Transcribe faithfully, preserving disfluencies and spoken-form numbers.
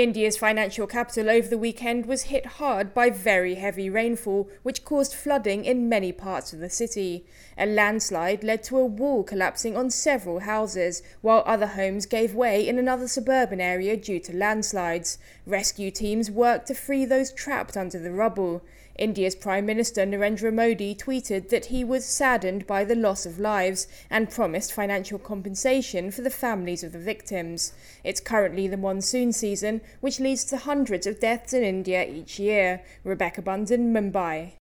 India's financial capital over the weekend was hit hard by very heavy rainfall, which caused flooding in many parts of the city. A landslide led to a wall collapsing on several houses, while other homes gave way in another suburban area due to landslides. Rescue teams worked to free those trapped under the rubble. India's Prime Minister Narendra Modi tweeted that he was saddened by the loss of lives and promised financial compensation for the families of the victims. It's currently the monsoon season, which leads to hundreds of deaths in India each year. Rebecca Bunton, Mumbai.